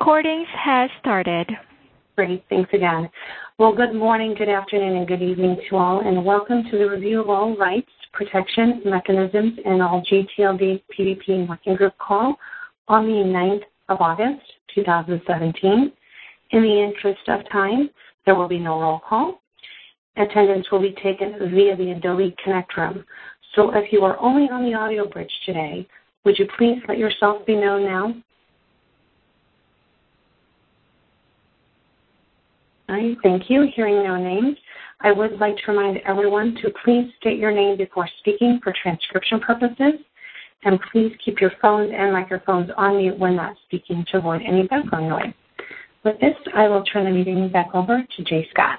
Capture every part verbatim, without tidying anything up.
Recordings has started. Great, thanks again. Well, good morning, good afternoon, and good evening to all, and welcome to the review of all rights, protections, mechanisms, and all G T L D P D P Working Group call on the ninth of August, two thousand seventeen. In the interest of time, there will be no roll call. Attendance will be taken via the Adobe Connect room. So if you are only on the audio bridge today, would you please let yourself be known now? All right, thank you. Hearing no names, I would like to remind everyone to please state your name before speaking for transcription purposes, and please keep your phones and microphones on mute when not speaking to avoid any background noise. With this, I will turn the meeting back over to Jay Scott.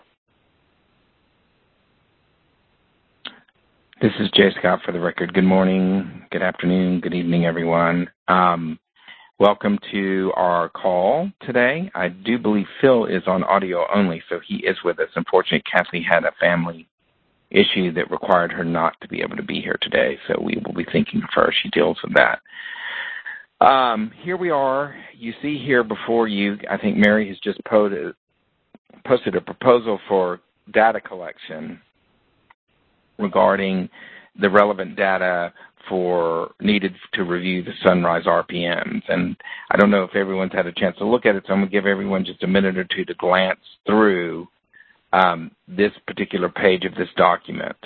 This is Jay Scott for the record. Good morning, good afternoon, good evening, everyone. Um, welcome to our call today. I do believe Phil is on audio only, so he is with us. Unfortunately, Kathy had a family issue that required her not to be able to be here today, so we will be thinking of her. She deals with that. Um, here we are. You see here before you, I think Mary has just posted, posted a proposal for data collection regarding the relevant data for needed to review the Sunrise R P Ms. And I don't know if everyone's had a chance to look at it, so I'm going to give everyone just a minute or two to glance through um, this particular page of this document.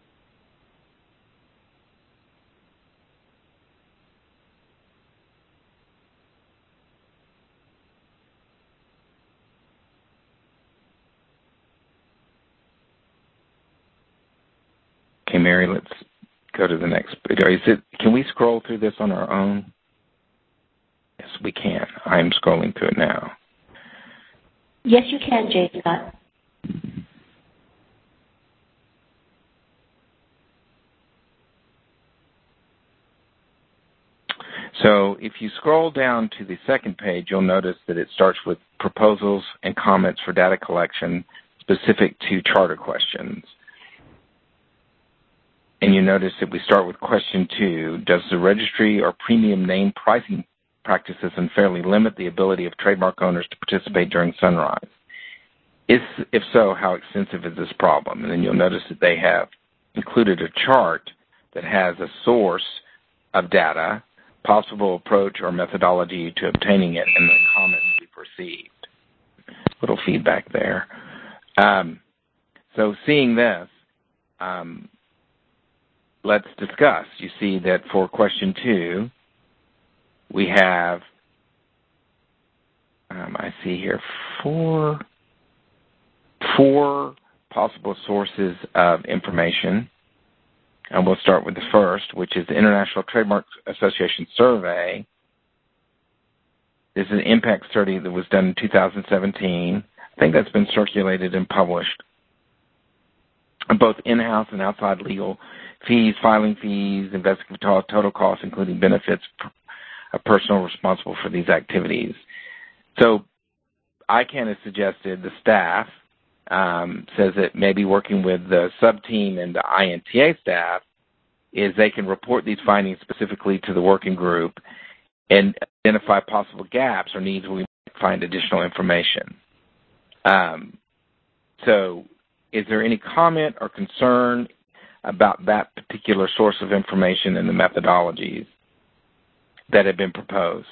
Okay, Mary, let's go to the next. Is it, can we scroll through this on our own? Yes, we can. I'm scrolling through it now. Yes, you can, Jay Scott. So if you scroll down to the second page, you'll notice that it starts with proposals and comments for data collection specific to charter questions. And you notice that we start with question two. Does the registry or premium name pricing practices unfairly limit the ability of trademark owners to participate during Sunrise? If, if so, how extensive is this problem? And then you'll notice that they have included a chart that has a source of data, possible approach or methodology to obtaining it, and the comments we've received. Little feedback there. Um, so seeing this, um, let's discuss. You see that for question two, we have, um, I see here, four, four possible sources of information. And we'll start with the first, which is the International Trademark Association Survey. This is an impact study that was done in two thousand seventeen. I think that's been circulated and published. Both in-house and outside legal fees, filing fees, investigative total costs, including benefits, a personal responsible for these activities. So I can have suggested the staff um, says that maybe working with the sub-team and the I N T A staff is they can report these findings specifically to the working group and identify possible gaps or needs where we might find additional information. Um, so is there any comment or concern about that particular source of information and the methodologies that have been proposed?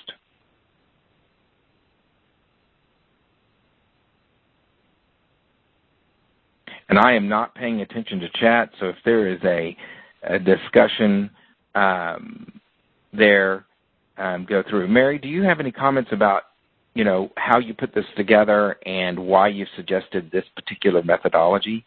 And I am not paying attention to chat, so if there is a, a discussion um, there, um, go through. Mary, do you have any comments about, you know, how you put this together and why you suggested this particular methodology?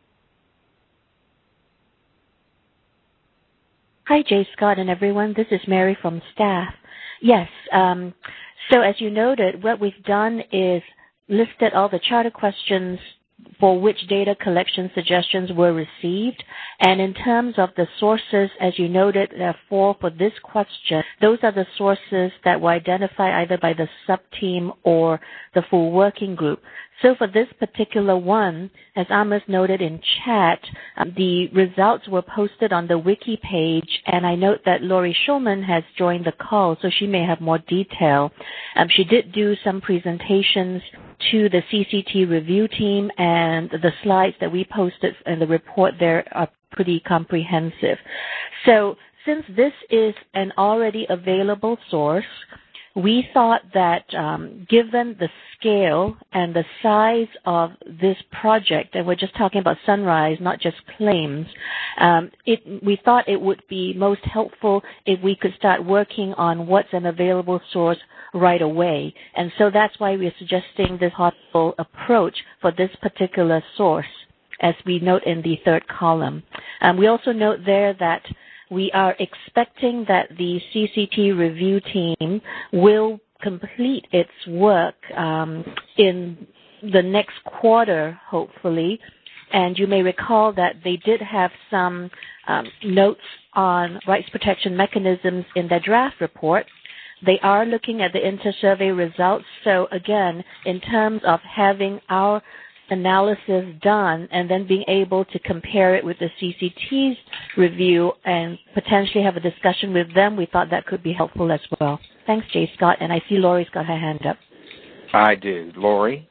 Hi, Jay Scott and everyone. This is Mary from staff. Yes, um, so as you noted, what we've done is listed all the charter questions for which data collection suggestions were received. And in terms of the sources, as you noted, there are four for this question. Those are the sources that were identified either by the sub-team or the full working group. So for this particular one, as Amos noted in chat, um, the results were posted on the wiki page, and I note that Lori Schulman has joined the call, so she may have more detail. Um, she did do some presentations to the C C T review team, and the slides that we posted in the report there are pretty comprehensive. So since this is an already available source, we thought that um, given the scale and the size of this project, and we're just talking about Sunrise, not just claims, um, it, we thought it would be most helpful if we could start working on what's an available source right away. And so that's why we're suggesting this hospital approach for this particular source, as we note in the third column. Um, we also note there that we are expecting that the C C T review team will complete its work um, in the next quarter, hopefully. And you may recall that they did have some um, notes on rights protection mechanisms in their draft report. They are looking at the inter-survey results. So again, in terms of having our analysis done and then being able to compare it with the C C T's review and potentially have a discussion with them, we thought that could be helpful as well. Thanks, J. Scott. And I see Lori's got her hand up. I do. Lori?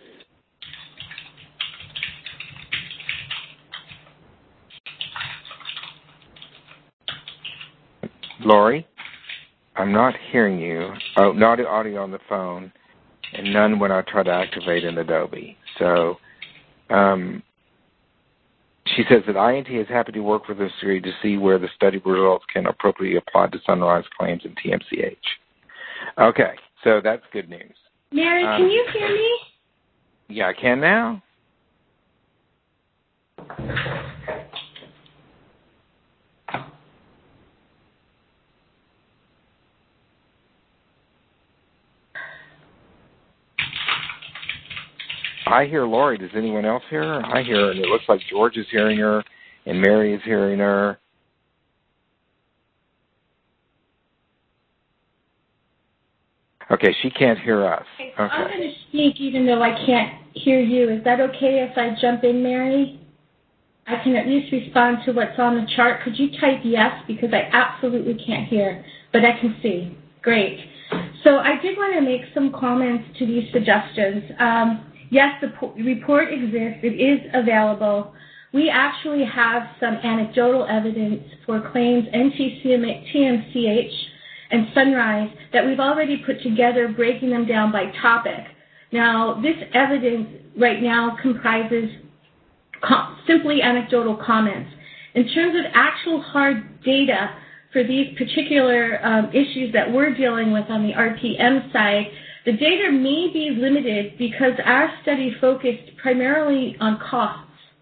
Lori? I'm not hearing you. Oh, not audio on the phone, and none when I try to activate in Adobe. So um, she says that I N T is happy to work with us to see where the study results can appropriately apply to Sunrise claims in T M C H. Okay, so that's good news. Mary, um, can you hear me? Yeah, I can now. I hear Lori. Does anyone else hear her? I hear her, and it looks like George is hearing her, and Mary is hearing her. Okay, she can't hear us. Okay, so Okay. I'm going to speak even though I can't hear you. Is that okay if I jump in, Mary? I can at least respond to what's on the chart. Could you type yes? Because I absolutely can't hear, but I can see. Great. So I did want to make some comments to these suggestions. Um, Yes, the report exists. It is available. We actually have some anecdotal evidence for claims in T M C H and Sunrise that we've already put together, breaking them down by topic. Now, this evidence right now comprises com- simply anecdotal comments. In terms of actual hard data for these particular um, issues that we're dealing with on the R P M side, the data may be limited because our study focused primarily on costs.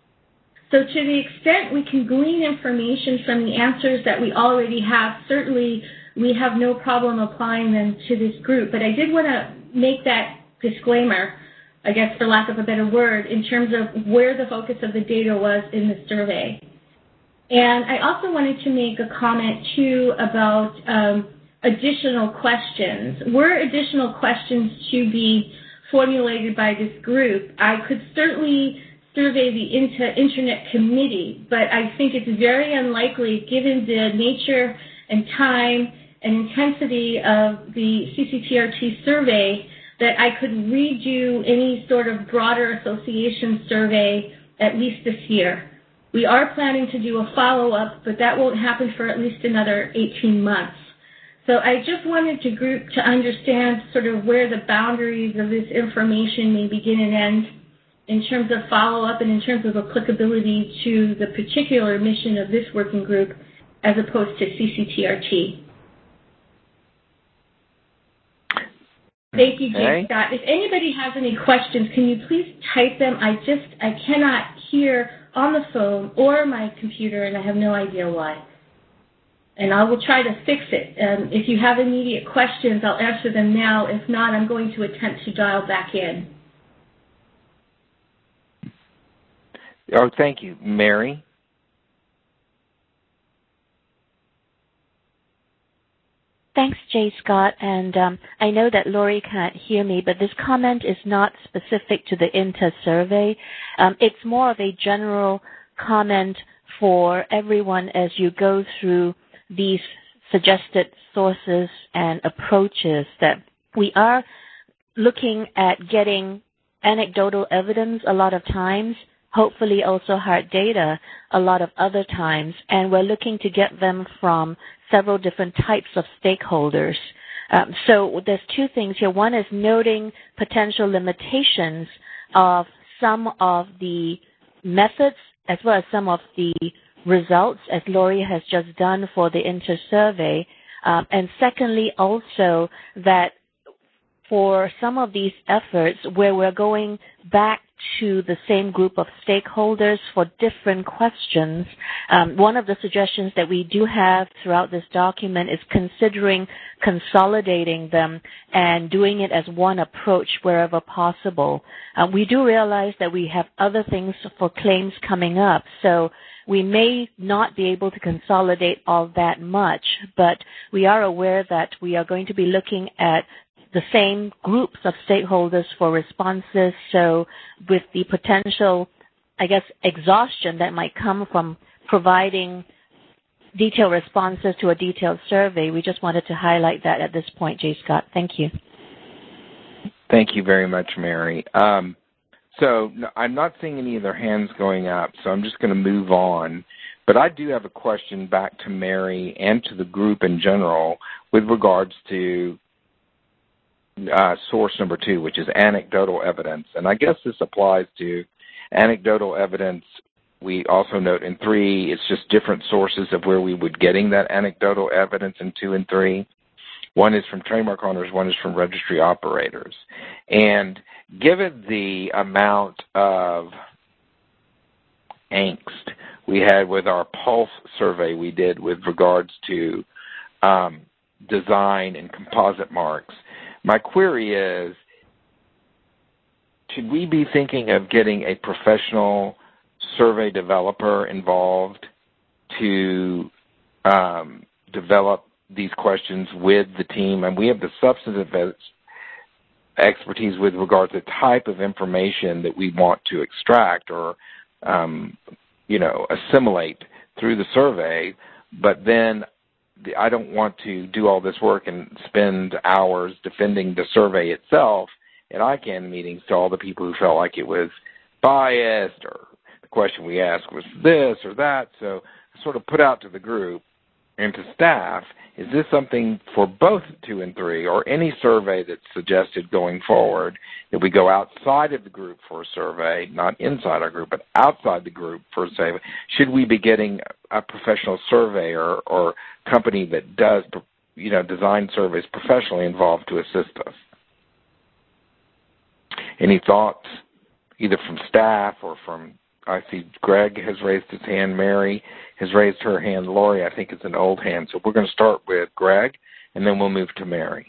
So to the extent we can glean information from the answers that we already have, certainly we have no problem applying them to this group. But I did want to make that disclaimer, I guess for lack of a better word, in terms of where the focus of the data was in the survey. And I also wanted to make a comment, too, about um, additional questions. Were additional questions to be formulated by this group, I could certainly survey the inter- Internet Committee, but I think it's very unlikely, given the nature and time and intensity of the C C T R T survey, that I could redo any sort of broader association survey at least this year. We are planning to do a follow-up, but that won't happen for at least another eighteen months. So I just wanted to group to understand sort of where the boundaries of this information may begin and end in terms of follow-up and in terms of applicability to the particular mission of this working group as opposed to C C T R T. Thank you, Jay Okay. Scott. If anybody has any questions, can you please type them? I just, I cannot hear on the phone or my computer, and I have no idea why. And I will try to fix it. Um, if you have immediate questions, I'll answer them now. If not, I'm going to attempt to dial back in. Oh, thank you. Mary? Thanks, Jay Scott. And um, I know that Lori can't hear me, but this comment is not specific to the INTA survey. Um, it's more of a general comment for everyone as you go through these suggested sources and approaches that We are looking at getting anecdotal evidence a lot of times, hopefully also hard data a lot of other times, and we're looking to get them from several different types of stakeholders. Um, so there's two things here. One is noting potential limitations of some of the methods as well as some of the results, as Lori has just done for the inter-survey. Um, and secondly, also that for some of these efforts where we're going back to the same group of stakeholders for different questions, um, one of the suggestions that we do have throughout this document is considering consolidating them and doing it as one approach wherever possible. Uh, we do realize that we have other things for claims coming up, so we may not be able to consolidate all that much, but we are aware that we are going to be looking at the same groups of stakeholders for responses. So with the potential, I guess, exhaustion that might come from providing detailed responses to a detailed survey, we just wanted to highlight that at this point, J. Scott. Thank you. Thank you very much, Mary. Um, so no, I'm not seeing any other hands going up, so I'm just going to move on. But I do have a question back to Mary and to the group in general with regards to Uh, source number two, which is anecdotal evidence. And I guess this applies to anecdotal evidence. We also note in three, it's just different sources of where we would getting that anecdotal evidence in two and three. One is from trademark owners, one is from registry operators. And given the amount of angst we had with our pulse survey we did with regards to um, design and composite marks, my query is, should we be thinking of getting a professional survey developer involved to um, develop these questions with the team? And we have the substantive expertise with regard to the type of information that we want to extract or, um, you know, assimilate through the survey, but then I don't want to do all this work and spend hours defending the survey itself at I CANN meetings to all the people who felt like it was biased or the question we asked was this or that. So I sort of put out to the group and to staff, is this something for both two and three or any survey that's suggested going forward that we go outside of the group for a survey, not inside our group, but outside the group for a survey? Should we be getting a professional surveyor or company that does, you know, design surveys professionally involved to assist us? Any thoughts, either from staff or from, I see Greg has raised his hand, Mary has raised her hand, Lori, I think it's an old hand. So we're going to start with Greg, and then we'll move to Mary.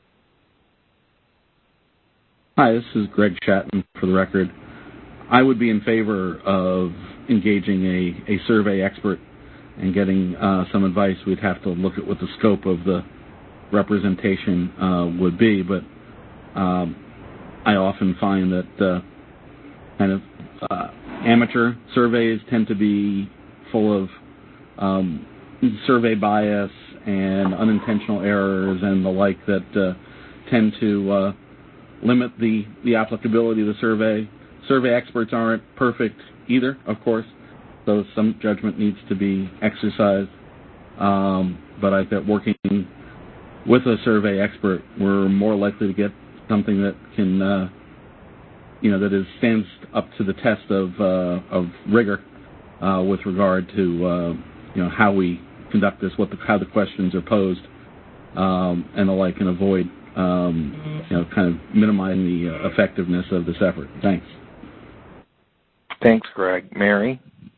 Hi, this is Greg Chatton, for the record. I would be in favor of engaging a, a survey expert and getting uh, some advice. We'd have to look at what the scope of the representation uh, would be, but um, I often find that uh, kind of uh, amateur surveys tend to be full of um, survey bias and unintentional errors and the like that uh, tend to uh, limit the, the applicability of the survey. Survey experts aren't perfect either, of course, so some judgment needs to be exercised. Um, but I think working with a survey expert, we're more likely to get something that can, uh, you know, that is stands up to the test of uh, of rigor uh, with regard to, uh, you know, how we conduct this, what the, how the questions are posed, um, and the like, and avoid, um, you know, kind of minimizing the uh, effectiveness of this effort. Thanks. Thanks, Greg. Mary?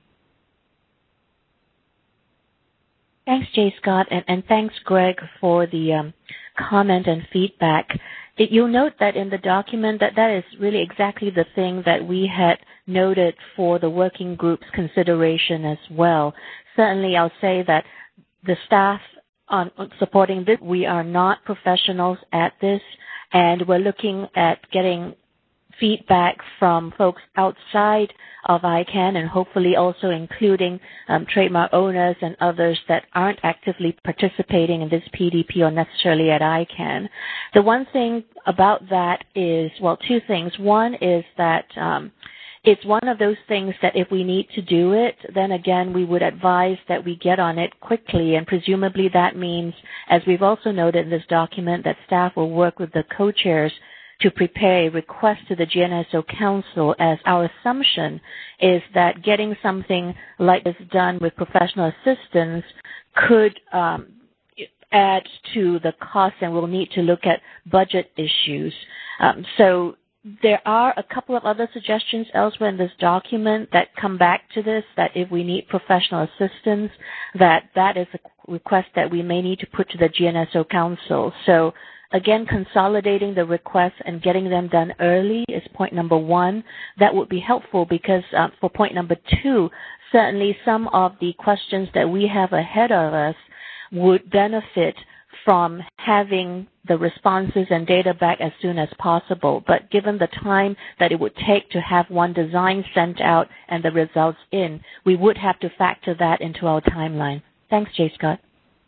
Thanks, J. Scott, and, and thanks, Greg, for the um, comment and feedback. It, you'll note that in the document that that is really exactly the thing that we had noted for the working group's consideration as well. Certainly, I'll say that the staff on supporting this, we are not professionals at this, and we're looking at getting feedback from folks outside of I CANN and hopefully also including um, trademark owners and others that aren't actively participating in this P D P or necessarily at I CANN. The one thing about that is, well, two things. One is that um, it's one of those things that if we need to do it, then again, we would advise that we get on it quickly, and presumably that means, as we've also noted in this document, that staff will work with the co-chairs to prepare a request to the G N S O Council, as our assumption is that getting something like this done with professional assistance could um, add to the cost, and we'll need to look at budget issues. Um, so there are a couple of other suggestions elsewhere in this document that come back to this, that if we need professional assistance, that that is a request that we may need to put to the G N S O Council. So again, consolidating the requests and getting them done early is point number one. That would be helpful because uh, for point number two, certainly some of the questions that we have ahead of us would benefit from having the responses and data back as soon as possible. But given the time that it would take to have one design sent out and the results in, we would have to factor that into our timeline. Thanks, J. Scott.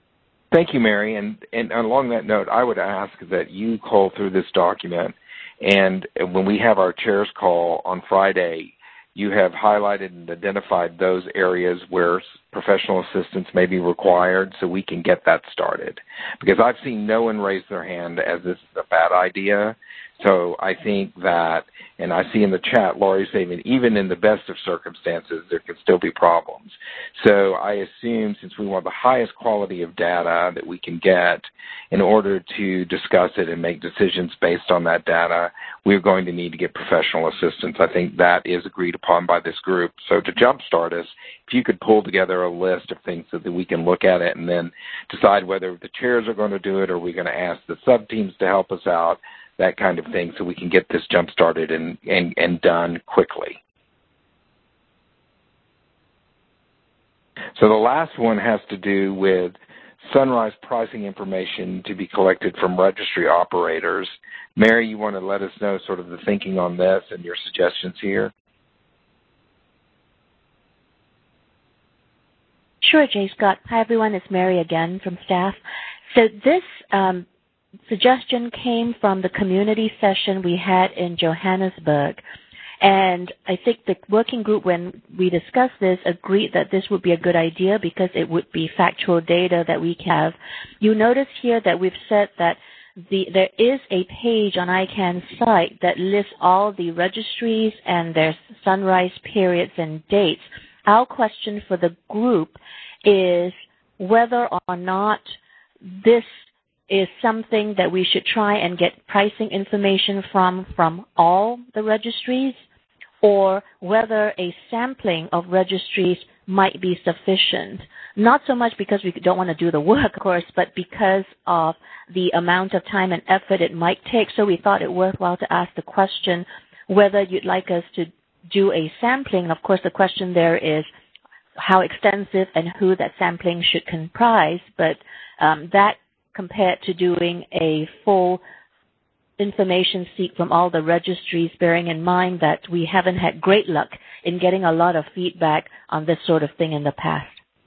Thank you, Mary. And, and along that note, I would ask that you call through this document, and when we have our chairs call on Friday, you have highlighted and identified those areas where professional assistance may be required so we can get that started. Because I've seen no one raise their hand as this is a bad idea. So I think that, and I see in the chat, Laurie saying even in the best of circumstances, there can still be problems. So I assume since we want the highest quality of data that we can get in order to discuss it and make decisions based on that data, we're going to need to get professional assistance. I think that is agreed upon by this group. So to jumpstart us, if you could pull together a list of things so that we can look at it and then decide whether the chairs are going to do it or we're going to ask the sub-teams to help us out, that kind of thing, so we can get this jump-started and, and, and done quickly. So the last one has to do with Sunrise pricing information to be collected from registry operators. Mary, you want to let us know sort of the thinking on this and your suggestions here? Sure, J. Scott. Hi, everyone. It's Mary again from staff. So this um, suggestion came from the community session we had in Johannesburg. And I think the working group, when we discussed this, agreed that this would be a good idea because it would be factual data that we can have. You notice here that we've said that the, there is a page on I CANN's site that lists all the registries and their sunrise periods and dates. Our question for the group is whether or not this is something that we should try and get pricing information from from all the registries, or whether a sampling of registries might be sufficient. Not so much because we don't want to do the work, of course, but because of the amount of time and effort it might take. So we thought it worthwhile to ask the question whether you'd like us to do a sampling. Of course, the question there is how extensive and who that sampling should comprise, but um, that compared to doing a full information seek from all the registries, bearing in mind that we haven't had great luck in getting a lot of feedback on this sort of thing in the past.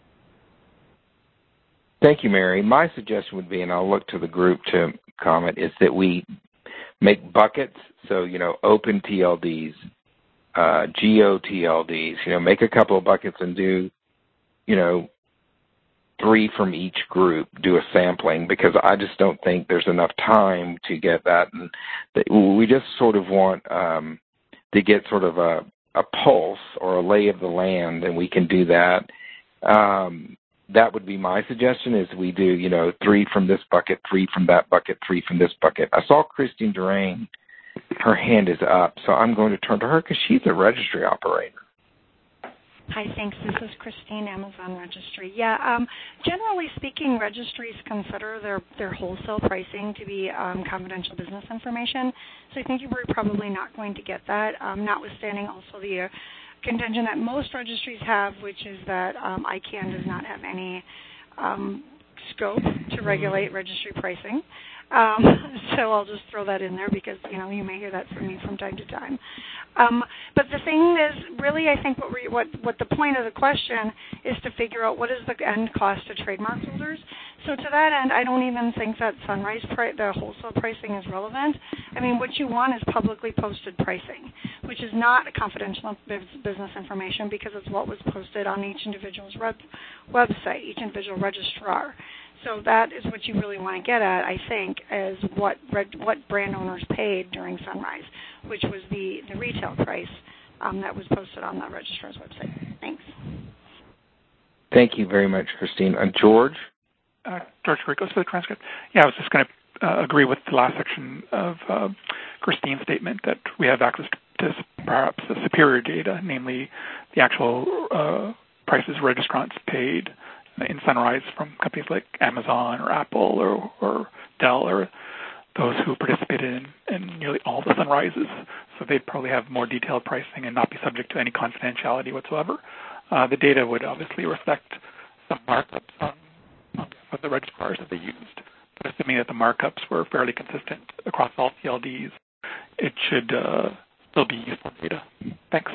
Thank you, Mary. My suggestion would be, and I'll look to the group to comment, is that we make buckets, so, you know, open T L Ds, uh, geo T L Ds, you know, make a couple of buckets and do, you know, three from each group, do a sampling, because I just don't think there's enough time to get that. And we just sort of want um, to get sort of a, a pulse or a lay of the land, and we can do that. Um, that would be my suggestion, is we do, you know, three from this bucket, three from that bucket, three from this bucket. I saw Christine Durain, her hand is up, so I'm going to turn to her because she's a registry operator. Hi, thanks. This is Christine, Amazon Registry. Yeah, um, generally speaking, registries consider their, their wholesale pricing to be um, confidential business information. So I think you're probably not going to get that, um, notwithstanding also the uh, contention that most registries have, which is that um, I CANN does not have any um, scope to regulate registry pricing. Um, so I'll just throw that in there because, you know, you may hear that from me from time to time. Um, but the thing is, really, I think what, we, what what the point of the question is to figure out what is the end cost to trademark holders. So to that end, I don't even think that Sunrise, pri- the wholesale pricing is relevant. I mean, what you want is publicly posted pricing, which is not confidential business information because it's what was posted on each individual's web, website, each individual registrar. So that is what you really want to get at, I think, is what what brand owners paid during Sunrise, which was the, the retail price um, that was posted on that registrar's website. Thanks. Thank you very much, Christine. And George? Uh, George Ricos for the transcript. Yeah, I was just going to uh, agree with the last section of uh, Christine's statement that we have access to perhaps the superior data, namely the actual uh, prices registrants paid in Sunrise from companies like Amazon or Apple or, or Dell or those who participated in, in nearly all the Sunrises. So they'd probably have more detailed pricing and not be subject to any confidentiality whatsoever. Uh, the data would obviously reflect some markups on, on the registrars that they used. But assuming that the markups were fairly consistent across all C L Ds, it should uh, still be useful data. Thanks.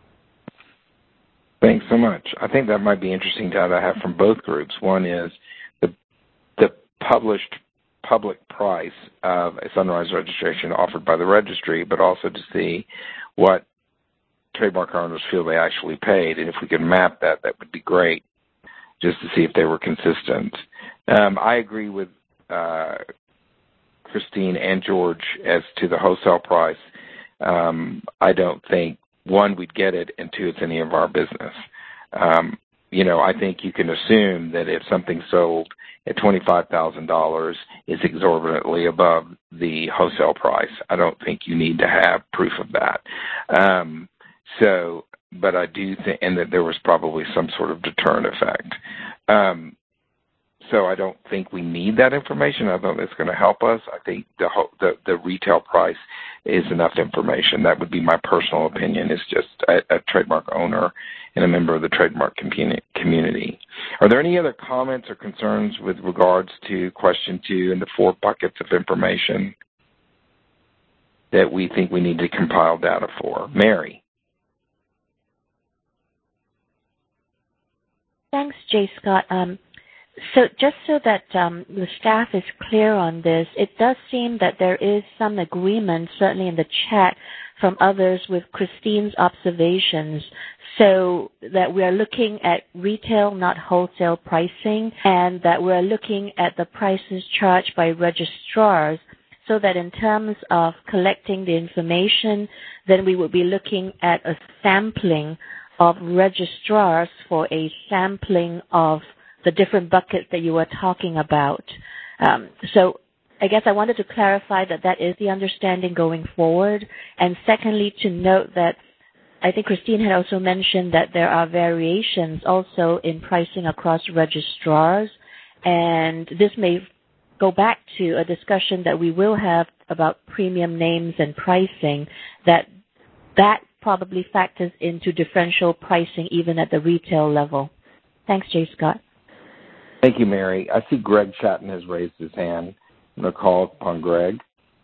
Thanks so much. I think that might be interesting to have from both groups. One is the the published public price of a Sunrise registration offered by the registry, but also to see what trademark owners feel they actually paid. And if we could map that, that would be great, just to see if they were consistent. Um, I agree with uh, Christine and George as to the wholesale price. Um, I don't think one, we'd get it, and two, it's any of our business. Um, you know, I think you can assume that if something sold at twenty-five thousand dollars is exorbitantly above the wholesale price. I don't think you need to have proof of that. Um, so, but I do think, and that there was probably some sort of deterrent effect. Um, So I don't think we need that information. I think it's going to help us. I think the, the the retail price is enough information. That would be my personal opinion. It's just a, a trademark owner and a member of the trademark community. Are there any other comments or concerns with regards to question two and the four buckets of information that we think we need to compile data for? Mary. Thanks, J. Scott. Um, So just so that um, the staff is clear on this, it does seem that there is some agreement, certainly in the chat, from others with Christine's observations, so that we are looking at retail, not wholesale pricing, and that we're looking at the prices charged by registrars, so that in terms of collecting the information, then we would be looking at a sampling of registrars for a sampling of the different buckets that you were talking about. Um, so I guess I wanted to clarify that that is the understanding going forward. And secondly, to note that I think Christine had also mentioned that there are variations also in pricing across registrars. And this may go back to a discussion that we will have about premium names and pricing, that that probably factors into differential pricing even at the retail level. Thanks, J. Scott. Thank you, Mary. I see Greg Chatton has raised his hand. I'm going to call upon Greg.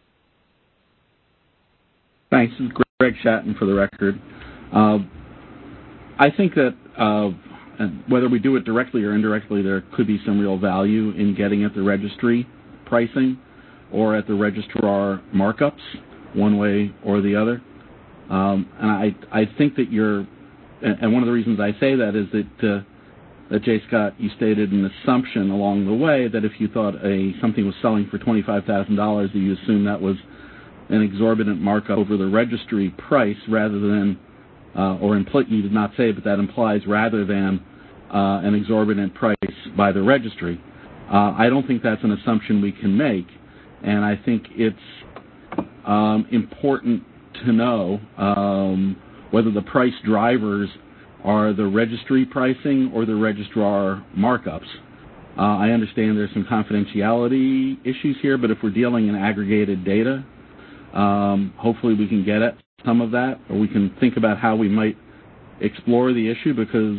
Thanks. This is Greg Chatton for the record. Uh, I think that uh, whether we do it directly or indirectly, there could be some real value in getting at the registry pricing or at the registrar markups, one way or the other. Um, and I, I think that you're, and one of the reasons I say that is that uh, that J. Scott, you stated an assumption along the way that if you thought a something was selling for twenty-five thousand dollars, that you assume that was an exorbitant markup over the registry price rather than, uh, or impl- you did not say, but that implies rather than uh, an exorbitant price by the registry. Uh, I don't think that's an assumption we can make, and I think it's um, important to know um, whether the price drivers are the registry pricing or the registrar markups. Uh, I understand there's some confidentiality issues here, but if we're dealing in aggregated data, um, hopefully we can get at some of that, or we can think about how we might explore the issue, because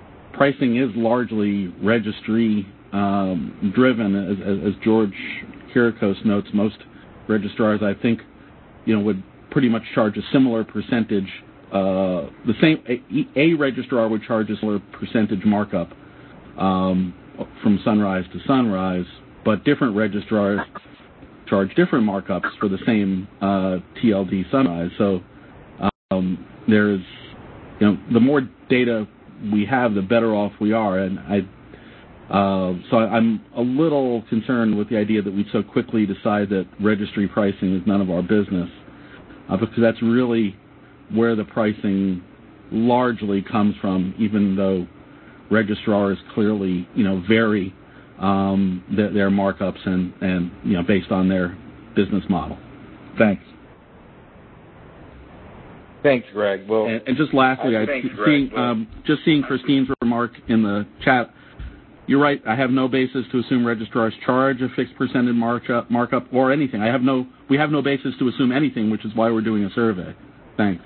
pricing is largely registry um, driven, as, as George Kirikos notes, most registrars, I think, you know, would pretty much charge a similar percentage. Uh, the same a, a registrar would charge a similar percentage markup um, from sunrise to sunrise, but different registrars charge different markups for the same uh, T L D sunrise. So um, there's, you know, the more data we have, the better off we are, and I. Uh, so I'm a little concerned with the idea that we'd so quickly decide that registry pricing is none of our business, uh, because that's really where the pricing largely comes from, even though registrars clearly, you know, vary um, their, their markups and, and, you know, based on their business model. Thanks. Thanks, Greg. Well, and, and just lastly, I, thanks, seeing, Greg. um, just seeing Christine's remark in the chat. You're right. I have no basis to assume registrars charge a fixed percentage markup, markup or anything. I have no. We have no basis to assume anything, which is why we're doing a survey. Thanks.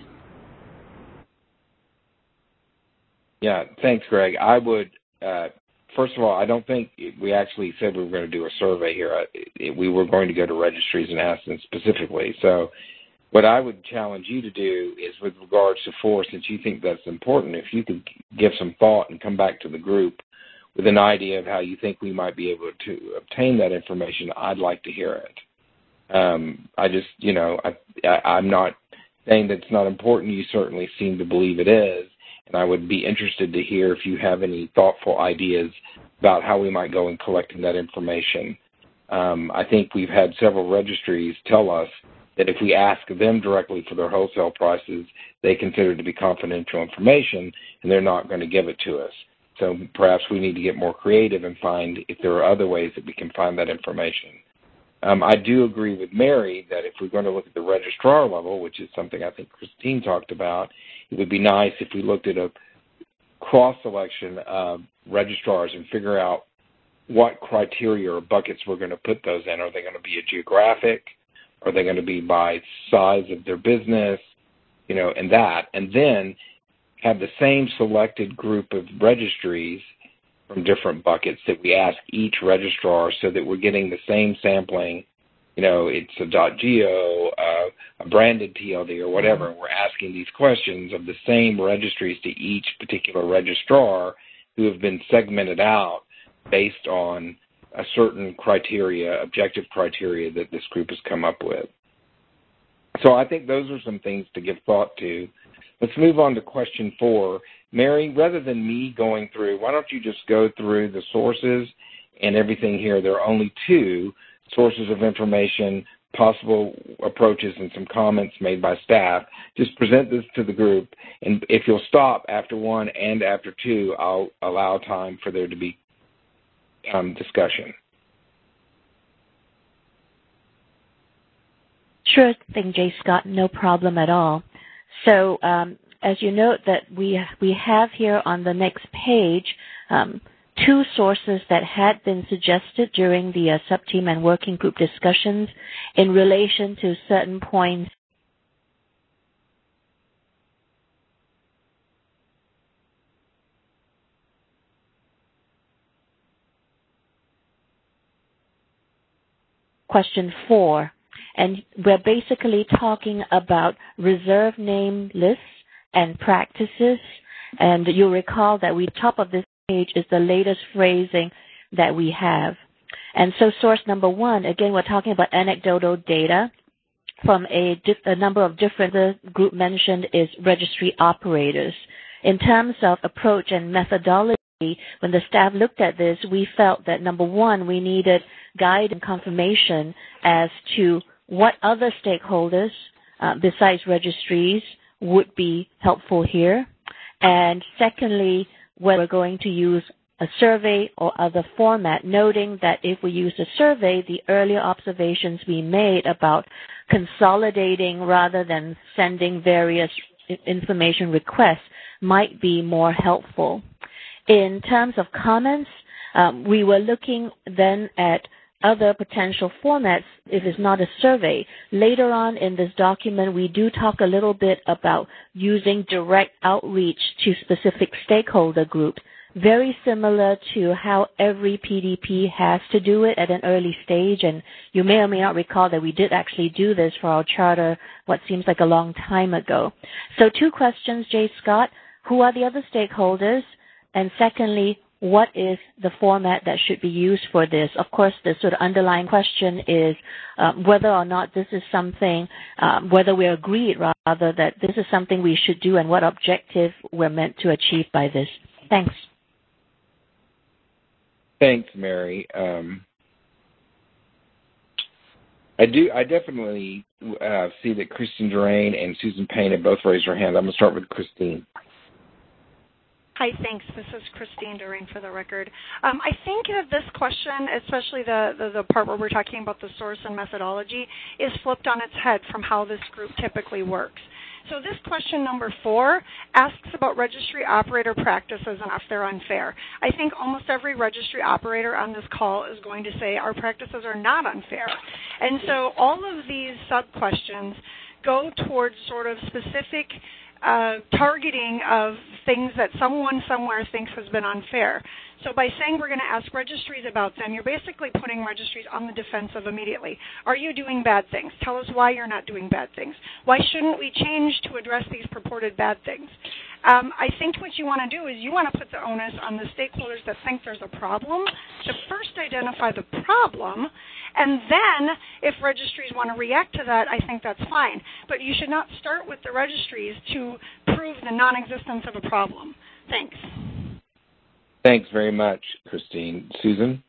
Yeah, thanks, Greg. I would. Uh, first of all, I don't think we actually said we were going to do a survey here. We were going to go to registries and ask them specifically. So, what I would challenge you to do is, with regards to force, since you think that's important, if you could give some thought and come back to the group with an idea of how you think we might be able to obtain that information, I'd like to hear it. Um, I just, you know, I, I, I'm not saying that it's not important. You certainly seem to believe it is, and I would be interested to hear if you have any thoughtful ideas about how we might go in collecting that information. Um, I think we've had several registries tell us that if we ask them directly for their wholesale prices, they consider it to be confidential information, and they're not going to give it to us. So perhaps we need to get more creative and find if there are other ways that we can find that information. Um, I do agree with Mary that if we're going to look at the registrar level, which is something I think Christine talked about, it would be nice if we looked at a cross-selection of registrars and figure out what criteria or buckets we're going to put those in. Are they going to be a geographic? Are they going to be by size of their business? You know, and that. And then have the same selected group of registries from different buckets that we ask each registrar so that we're getting the same sampling. You know, it's a .geo, uh, a branded T L D or whatever. And we're asking these questions of the same registries to each particular registrar who have been segmented out based on a certain criteria, objective criteria that this group has come up with. So I think those are some things to give thought to. Let's move on to question four. Mary, rather than me going through, why don't you just go through the sources and everything here? There are only two sources of information, possible approaches, and some comments made by staff. Just present this to the group, and if you'll stop after one and after two, I'll allow time for there to be um, discussion. Sure thing, J. Scott, no problem at all. So um, as you note that we we have here on the next page um, two sources that had been suggested during the uh, sub-team and working group discussions in relation to certain points. Question four. And we're basically talking about reserve name lists and practices. And you'll recall that we top of this page is the latest phrasing that we have. And so source number one, again, we're talking about anecdotal data from a, a number of different, the group mentioned is registry operators. In terms of approach and methodology, when the staff looked at this, we felt that number one, we needed guide and confirmation as to what other stakeholders uh, besides registries would be helpful here. And secondly, whether we're going to use a survey or other format, noting that if we use a survey, the earlier observations we made about consolidating rather than sending various information requests might be more helpful. In terms of comments, um, we were looking then at other potential formats if it's not a survey. Later on in this document, we do talk a little bit about using direct outreach to specific stakeholder groups, very similar to how every P D P has to do it at an early stage. And you may or may not recall that we did actually do this for our charter what seems like a long time ago. So two questions, J. Scott. Who are the other stakeholders? And secondly, what is the format that should be used for this? Of course, the sort of underlying question is um, whether or not this is something, um, whether we agreed rather that this is something we should do and what objective we're meant to achieve by this. Thanks. Thanks, Mary. Um, I do. I definitely uh, see that Christine Durain and Susan Payne have both raised their hand. I'm going to start with Christine. Hi, thanks. This is Christine Durain for the record. Um, I think that this question, especially the, the, the part where we're talking about the source and methodology, is flipped on its head from how this group typically works. So this question number four asks about registry operator practices and if they're unfair. I think almost every registry operator on this call is going to say our practices are not unfair. And so all of these sub-questions go towards sort of specific Uh, targeting of things that someone somewhere thinks has been unfair. So by saying we're going to ask registries about them, you're basically putting registries on the defensive immediately. Are you doing bad things? Tell us why you're not doing bad things. Why shouldn't we change to address these purported bad things? Um, I think what you want to do is you want to put the onus on the stakeholders that think there's a problem to first identify the problem, and then if registries want to react to that, I think that's fine. But you should not start with the registries to prove the non-existence of a problem. Thanks. Thanks very much, Christine. Susan?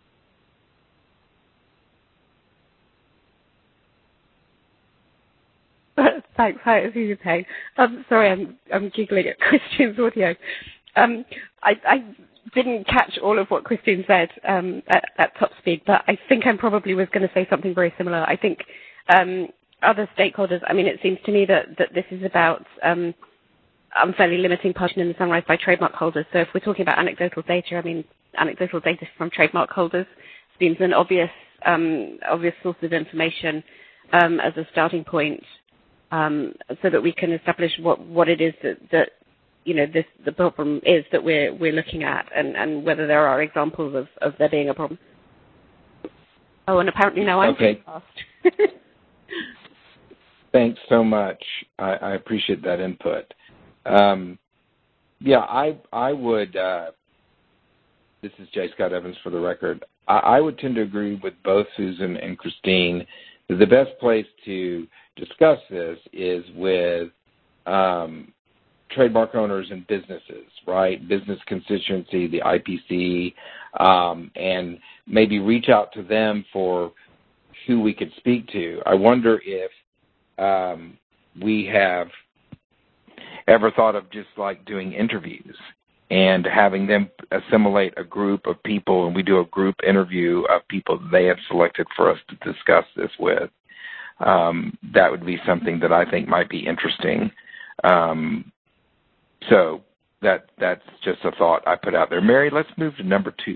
Thanks. Hi, it's Susan Payne. Um, sorry, I'm I'm giggling at Christine's audio. Um, I, I didn't catch all of what Christine said um, at, at top speed, but I think I probably was going to say something very similar. I think um, other stakeholders, I mean, it seems to me that, that this is about um, unfairly limiting partition in the sunrise by trademark holders. So if we're talking about anecdotal data, I mean, anecdotal data from trademark holders seems an obvious um, obvious source of information um, as a starting point, um, so that we can establish what, what it is that, that you know this the problem is that we're we're looking at, and, and whether there are examples of, of there being a problem. Oh, and apparently now I'm okay. too fast. Thanks so much. I, I appreciate that input. Um, yeah, I I would. Uh, this is J. Scott Evans for the record. I, I would tend to agree with both Susan and Christine that the best place to discuss this is with um, trademark owners and businesses, right? Business constituency, the I P C, um, and maybe reach out to them for who we could speak to. I wonder if um, we have ever thought of just like doing interviews and having them assimilate a group of people, and we do a group interview of people they have selected for us to discuss this with. Um, that would be something that I think might be interesting. Um, so that that's just a thought I put out there. Mary, let's move to number two.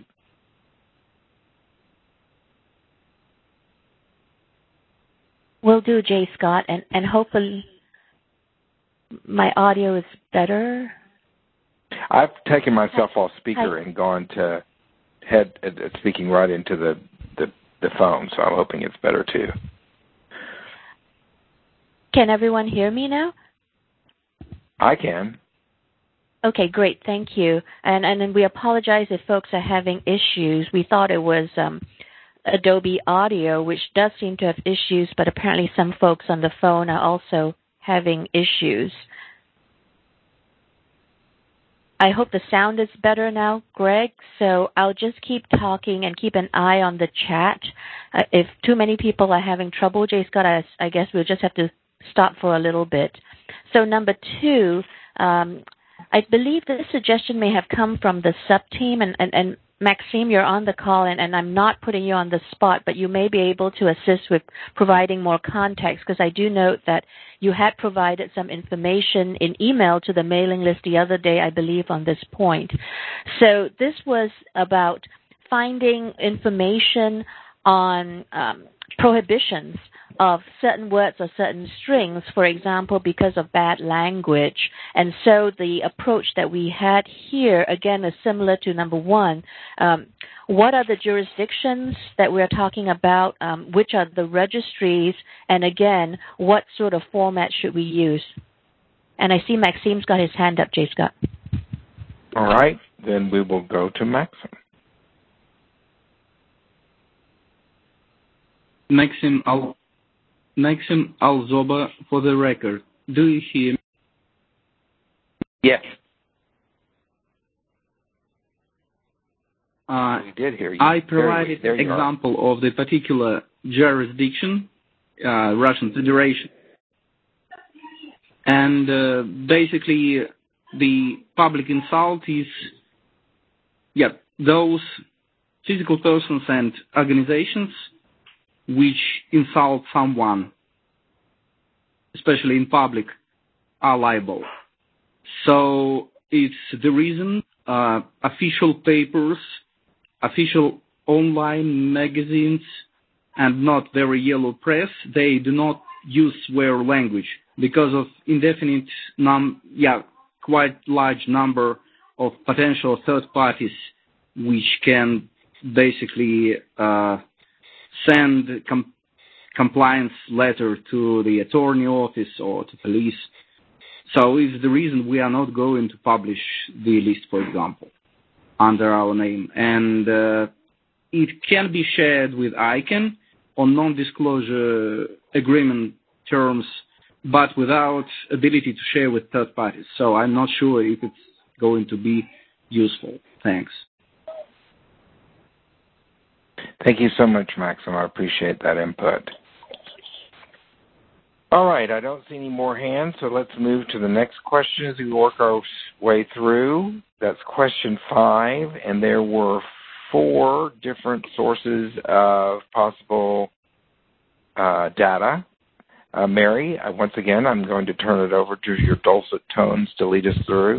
Will do, J. Scott, and, and hopefully my audio is better. I've taken myself off speaker and gone to head uh, speaking right into the, the, the phone, so I'm hoping it's better too. Can everyone hear me now? I can. Okay, great. Thank you. And and then we apologize if folks are having issues. We thought it was um, Adobe Audio, which does seem to have issues, but apparently some folks on the phone are also having issues. I hope the sound is better now, Greg, so I'll just keep talking and keep an eye on the chat. Uh, if too many people are having trouble, J. Scott, I, I guess we'll just have to stop for a little bit. So number two, um, I believe this suggestion may have come from the sub-team, and, and, and Maxime, you're on the call, and, and I'm not putting you on the spot, but you may be able to assist with providing more context, because I do note that you had provided some information in email to the mailing list the other day, I believe, on this point. So this was about finding information on um, prohibitions of certain words or certain strings, for example, because of bad language. And so the approach that we had here, again, is similar to number one. Um, what are the jurisdictions that we're talking about? Um, which are the registries? And again, what sort of format should we use? And I see Maxime's got his hand up, J. Scott. All right, then we will go to Maxim. Maxim Al Maxim Alzoba for the record. Do you hear me? Yes. Uh, we did hear you. I provided an example are. of the particular jurisdiction, uh, Russian Federation. And uh, basically, the public insult is, yeah, those physical persons and organizations which insult someone, especially in public, are liable. So it's the reason uh, official papers, official online magazines, and not very yellow press, they do not use swear language because of indefinite, num yeah, quite large number of potential third parties which can basically uh, send com compliance letter to the attorney office or to police. So it's the reason we are not going to publish the list, for example, under our name. And uh, it can be shared with I C A N on non-disclosure agreement terms, but without ability to share with third parties. So I'm not sure if it's going to be useful. Thanks. Thank you so much, Maxim. I appreciate that input. All right, I don't see any more hands, so let's move to the next question as we work our way through. That's question five, and there were four different sources of possible uh, data. Uh, Mary, uh, once again, I'm going to turn it over to your dulcet tones to lead us through.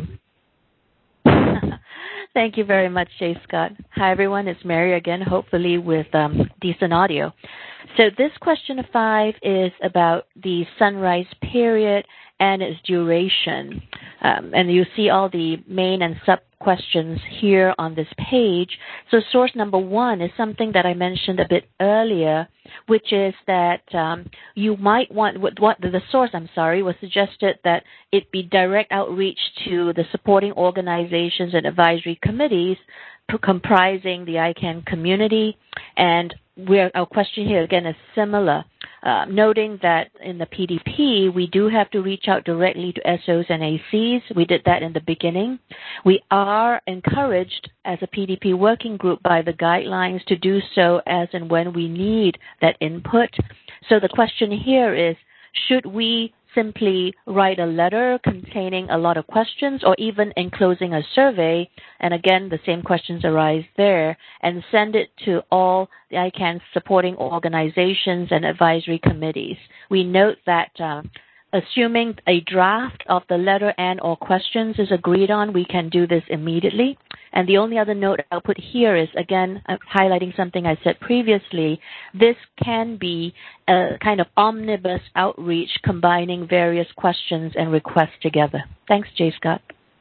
Thank you very much, J. Scott. Hi, everyone. It's Mary again, hopefully with um, decent audio. So this question five is about the sunrise period and its duration. Um, and you see all the main and sub-questions here on this page. So source number one is something that I mentioned a bit earlier, which is that um, you might want, what, what the source, I'm sorry, was suggested that it be direct outreach to the supporting organizations and advisory committees comprising the I C A N community. And we're, our question here, again, is similar, uh, noting that in the P D P, we do have to reach out directly to S Os and A Cs. We did that in the beginning. We are encouraged as a P D P working group by the guidelines to do so as and when we need that input. So the question here is, should we simply write a letter containing a lot of questions or even enclosing a survey, and again, the same questions arise there, and send it to all the I C A N supporting organizations and advisory committees? We note that um, assuming a draft of the letter and or questions is agreed on, we can do this immediately. And the only other note I'll put here is, again, uh, highlighting something I said previously, this can be a kind of omnibus outreach combining various questions and requests together. Thanks, J. Scott.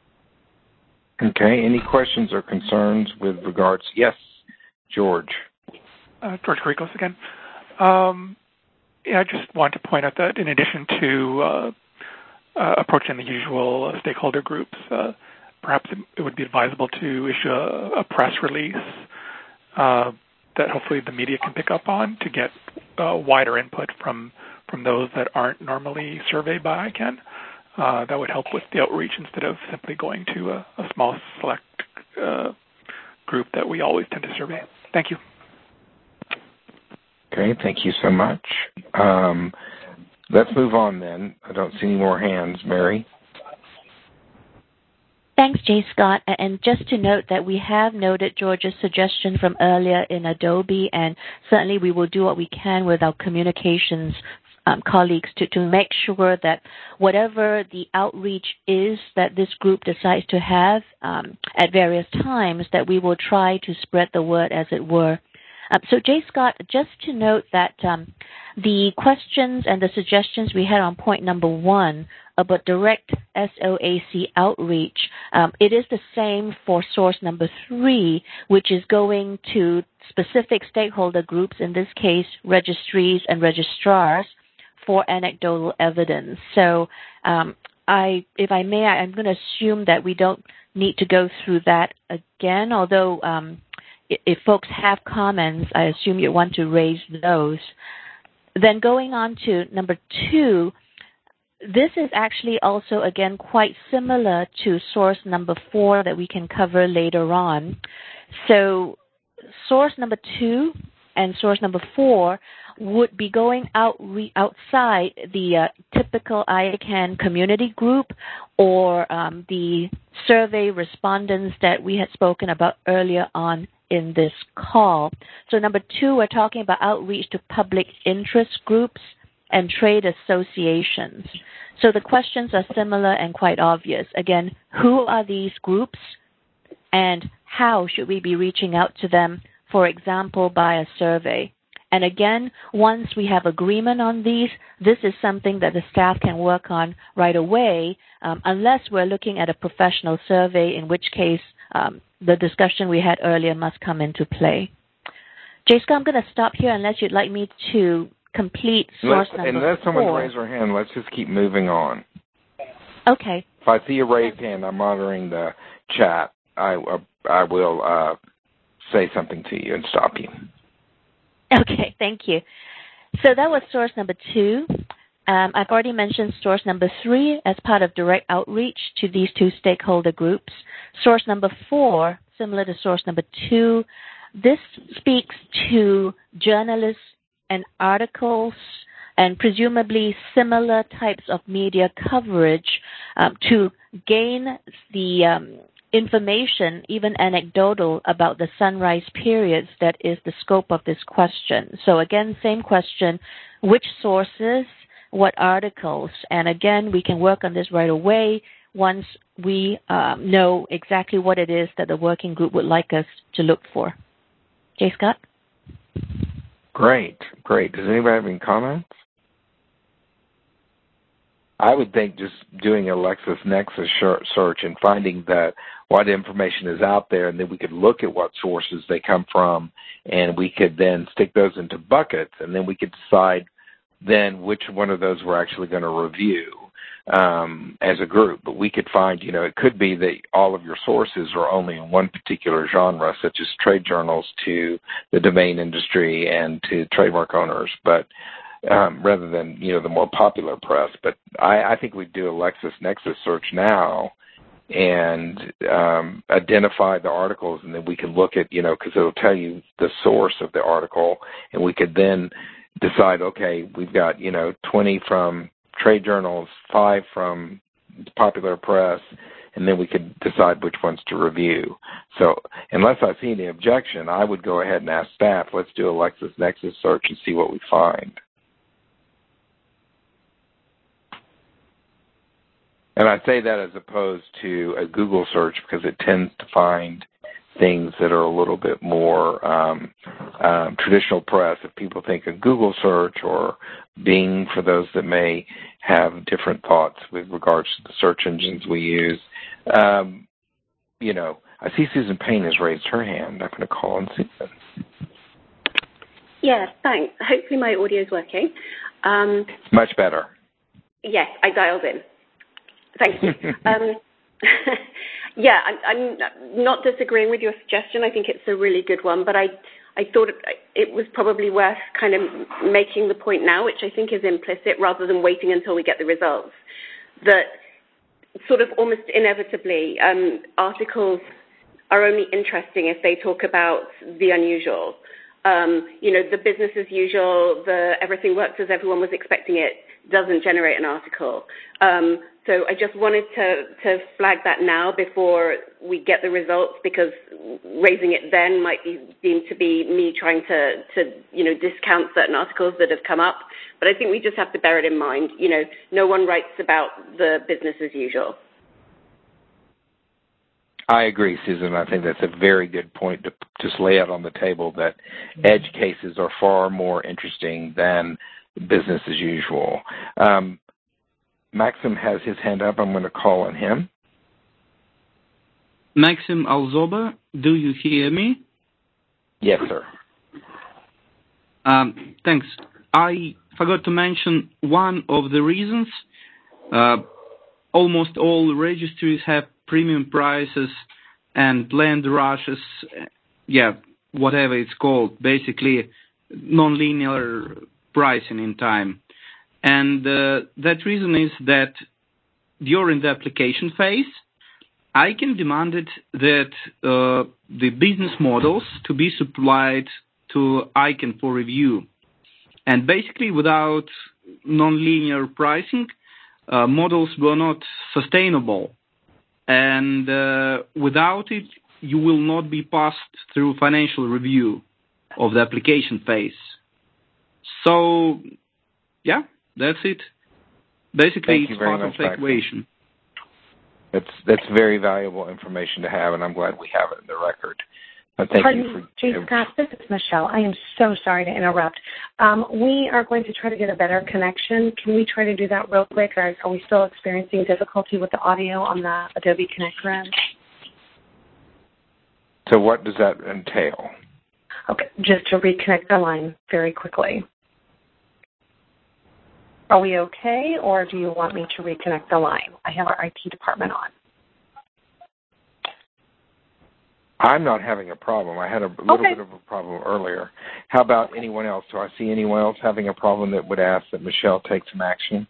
Okay, any questions or concerns with regards? Yes, George. Uh, George Karikos again. Um, yeah, I just want to point out that in addition to uh, uh, approaching the usual uh, stakeholder groups, uh, perhaps it, it would be advisable to issue a, a press release uh, that hopefully the media can pick up on to get uh, wider input from, from those that aren't normally surveyed by I C A N. Uh, that would help with the outreach instead of simply going to a, a small select uh, group that we always tend to survey. Thank you. Okay, thank you so much. Um, let's move on then. I don't see any more hands. Mary? Thanks, J. Scott. And just to note that we have noted George's suggestion from earlier in Adobe, and certainly we will do what we can with our communications um, colleagues to, to make sure that whatever the outreach is that this group decides to have um, at various times, that we will try to spread the word, as it were. Uh, so, J. Scott, just to note that um, the questions and the suggestions we had on point number one about direct S O A C outreach, um, it is the same for source number three, which is going to specific stakeholder groups, in this case, registries and registrars, for anecdotal evidence. So, um, I, if I may, I'm going to assume that we don't need to go through that again, although um, if folks have comments, I assume you want to raise those. Then going on to number two, this is actually also, again, quite similar to source number four that we can cover later on. So source number two and source number four would be going out re- outside the uh, typical I C A N community group or um, the survey respondents that we had spoken about earlier on in this call. So number two, we're talking about outreach to public interest groups and trade associations. So the questions are similar and quite obvious. Again, who are these groups and how should we be reaching out to them, for example, by a survey? And again, once we have agreement on these, this is something that the staff can work on right away, um, unless we're looking at a professional survey, in which case um, the discussion we had earlier must come into play. Jessica, I'm going to stop here unless you'd like me to complete source Let's, number Unless someone four. raises their hand, let's just keep moving on. Okay. If I see a raised hand, I'm monitoring the chat. I, uh, I will uh, say something to you and stop you. Okay, thank you. So that was source number two. Um, I've already mentioned source number three as part of direct outreach to these two stakeholder groups. Source number four, similar to source number two, this speaks to journalists and articles and presumably similar types of media coverage um, to gain the um, information, even anecdotal, about the sunrise periods that is the scope of this question. So again, same question, which sources, what articles? And again, we can work on this right away once we um, know exactly what it is that the working group would like us to look for. J. Scott? Great, great. Does anybody have any comments? I would think just doing a LexisNexis search and finding that what information is out there, and then we could look at what sources they come from, and we could then stick those into buckets, and then we could decide then which one of those we're actually going to review um, as a group. But we could find, you know, it could be that all of your sources are only in one particular genre, such as trade journals to the domain industry and to trademark owners, but Um, rather than, you know, the more popular press. But I, I think we'd do a LexisNexis search now and um, identify the articles, and then we can look at, you know, because it'll tell you the source of the article, and we could then decide, okay, we've got, you know, twenty from trade journals, five from popular press, and then we could decide which ones to review. So unless I see any objection, I would go ahead and ask staff, let's do a LexisNexis search and see what we find. And I say that as opposed to a Google search because it tends to find things that are a little bit more um, um, traditional press. If people think a Google search or Bing, for those that may have different thoughts with regards to the search engines we use, um, you know, I see Susan Payne has raised her hand. I'm going to call on Susan. Yes, thanks. Hopefully my audio is working. Um, Much better. Yes, I dialed in. Thank you. um, yeah, I'm, I'm not disagreeing with your suggestion. I think it's a really good one, but I, I thought it, it was probably worth kind of making the point now, which I think is implicit, rather than waiting until we get the results, that sort of almost inevitably um, articles are only interesting if they talk about the unusual. Um, you know, the business as usual, the everything works as everyone was expecting it, doesn't generate an article. Um, so I just wanted to, to flag that now before we get the results, because raising it then might be deemed to be me trying to, to, you know, discount certain articles that have come up. But I think we just have to bear it in mind. You know, no one writes about the business as usual. I agree, Susan. I think that's a very good point to just lay out on the table that edge cases are far more interesting than business as usual. Um, Maxim has his hand up. I'm going to call on him. Maxim Alzoba, do you hear me? Yes, sir. Um, thanks. I forgot to mention one of the reasons. Uh, almost all registries have premium prices and land rushes, yeah, whatever it's called, basically nonlinear pricing in time. And uh, that reason is that during the application phase, I can demand it that uh, the business models to be supplied to I C A N for review. And basically, without nonlinear pricing, uh, models were not sustainable. And uh, without it, you will not be passed through financial review of the application phase. So, yeah, that's it. Basically, Thank it's part of the equation. That's that's very valuable information to have, and I'm glad we have it in the record. Uh, thank Pardon you for, me, J. Scott, this is Michelle. I am so sorry to interrupt. Um, we are going to try to get a better connection. Can we try to do that real quick? Or are we still experiencing difficulty with the audio on the Adobe Connect room? So what does that entail? Okay, just to reconnect the line very quickly. Are we okay, or do you want me to reconnect the line? I have our I T department on. I'm not having a problem. I had a little okay. bit of a problem earlier. How about anyone else? Do I see anyone else having a problem that would ask that Michelle take some action?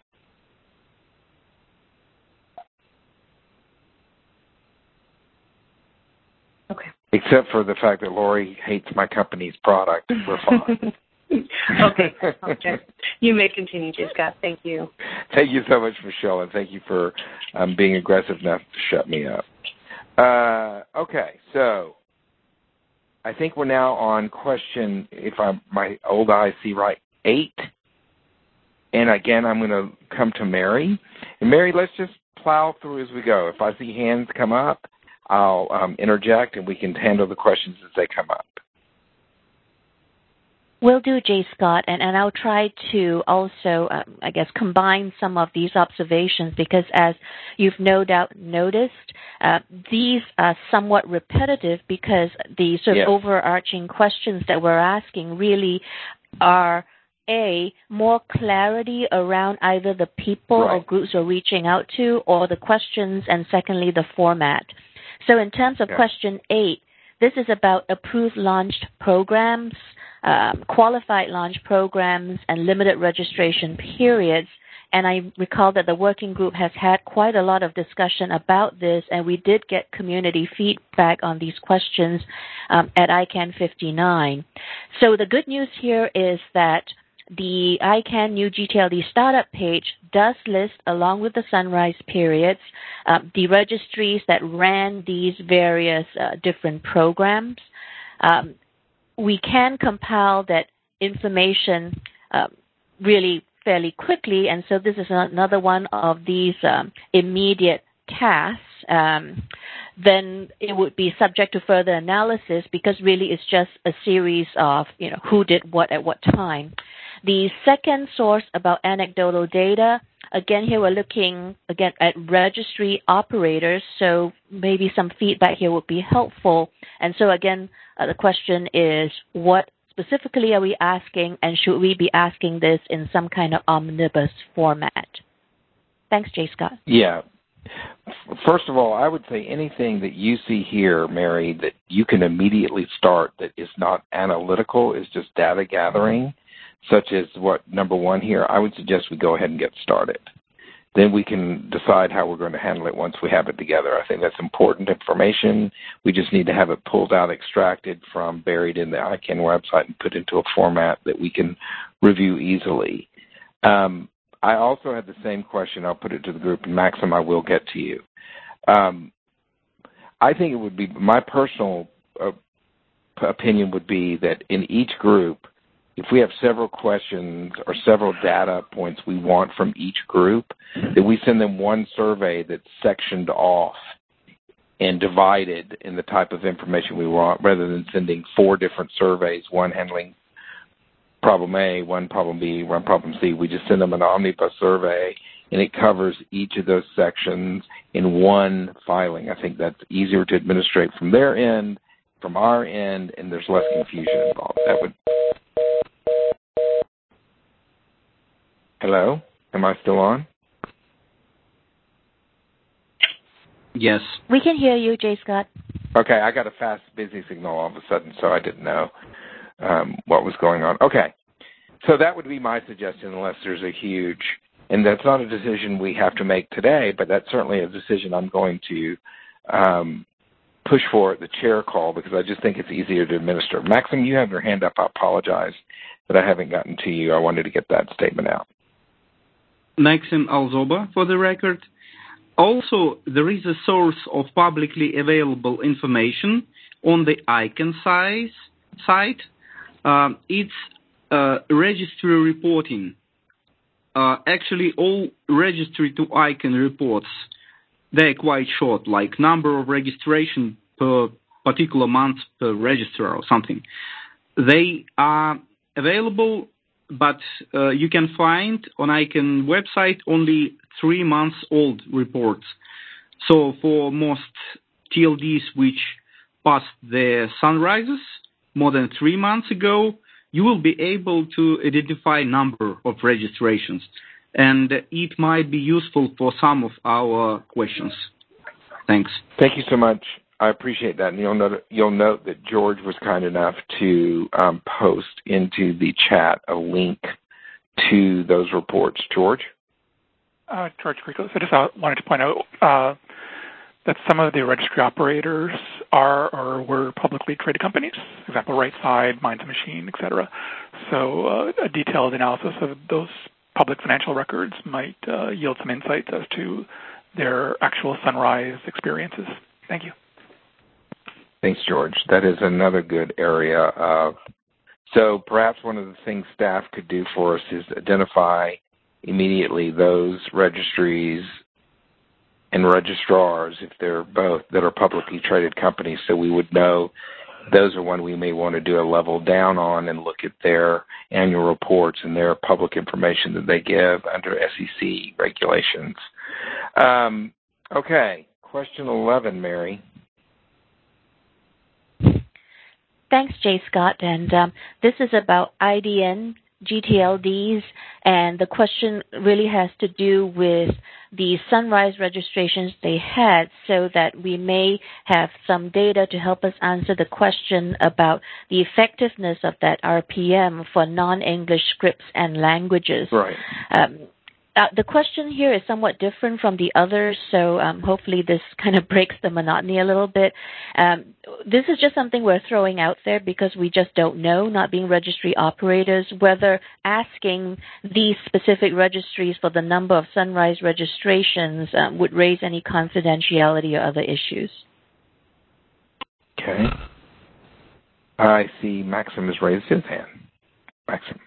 Okay. Except for the fact that Lori hates my company's product. We're fine. okay. okay. You may continue, J. Scott. Thank you. Thank you so much, Michelle, and thank you for um, being aggressive enough to shut me up. Uh, okay, so I think we're now on question, if I'm, my old eyes see right, eight. And again, I'm going to come to Mary. And Mary, let's just plow through as we go. If I see hands come up, I'll um, interject, and we can handle the questions as they come up. Will do, J. Scott, and, and I'll try to also, uh, I guess, combine some of these observations because, as you've no doubt noticed, uh, these are somewhat repetitive because the sort of yes. overarching questions that we're asking really are, A, more clarity around either the people right. or groups we're reaching out to or the questions, and secondly, the format. So in terms of yeah. question eight, this is about approved launched programs, Um, qualified launch programs, and limited registration periods. And I recall that the working group has had quite a lot of discussion about this, and we did get community feedback on these questions um, at I CAN fifty-nine. So the good news here is that the I CAN New G T L D startup page does list, along with the sunrise periods, uh, the registries that ran these various uh, different programs. Um, we can compile that information uh, really fairly quickly, and so this is another one of these um, immediate tasks. Um, then it would be subject to further analysis because really it's just a series of, you know, who did what at what time. The second source about anecdotal data, again, here we're looking, again, at registry operators, so maybe some feedback here would be helpful. And so, again, uh, the question is, what specifically are we asking, and should we be asking this in some kind of omnibus format? Thanks, J. Scott. Yeah. First of all, I would say anything that you see here, Mary, that you can immediately start that is not analytical, is just data gathering, such as what, number one here, I would suggest we go ahead and get started. Then we can decide how we're going to handle it once we have it together. I think that's important information. We just need to have it pulled out, extracted from, buried in the I CAN website, and put into a format that we can review easily. Um, I also had the same question. I'll put it to the group, and Maxim, I will get to you. Um, I think it would be, my personal uh, opinion would be that in each group, if we have several questions or several data points we want from each group, that we send them one survey that's sectioned off and divided in the type of information we want, rather than sending four different surveys, one handling problem A, one problem B, one problem C. We just send them an omnibus survey, and it covers each of those sections in one filing. I think that's easier to administrate from their end, from our end, and there's less confusion involved. That would. Hello? Am I still on? Yes. We can hear you, J. Scott. Okay, I got a fast, busy signal all of a sudden, so I didn't know um, what was going on. Okay, so that would be my suggestion, unless there's a huge, and that's not a decision we have to make today, but that's certainly a decision I'm going to um, push for at the chair call, because I just think it's easier to administer. Maxim, you have your hand up. I apologize that I haven't gotten to you. I wanted to get that statement out. Maxim Alzoba, for the record. Also, there is a source of publicly available information on the ICANN size, site. Uh, it's uh, registry reporting. Uh, actually, all registry to ICANN reports, they're quite short, like number of registration per particular month per registrar or something. They are available, but uh, you can find on ICANN website only three months old reports. So for most T L Ds which passed their sunrises more than three months ago, you will be able to identify number of registrations, and it might be useful for some of our questions. Thanks. Thank you so much. I appreciate that. And you'll note, you'll note that George was kind enough to um, post into the chat a link to those reports. George? Uh, George Grigos. I just uh, wanted to point out uh, that some of the registry operators are or were publicly traded companies, for example, RightSide, Minds Machine, et cetera. So uh, a detailed analysis of those public financial records might uh, yield some insights as to their actual sunrise experiences. Thank you. Thanks, George. That is another good area. Of, so perhaps one of the things staff could do for us is identify immediately those registries and registrars, if they're both, that are publicly traded companies, so we would know those are one we may want to do a level down on and look at their annual reports and their public information that they give under S E C regulations. Um, okay, question eleven, Mary. Thanks, J. Scott. And um, this is about I D N G T L Ds, and the question really has to do with the sunrise registrations they had, so that we may have some data to help us answer the question about the effectiveness of that R P M for non-English scripts and languages. Right. Um, Uh, the question here is somewhat different from the others, so um, hopefully this kind of breaks the monotony a little bit. Um, this is just something we're throwing out there because we just don't know, not being registry operators, whether asking these specific registries for the number of sunrise registrations um, would raise any confidentiality or other issues. Okay. I see Maxim has raised his hand. Maxim.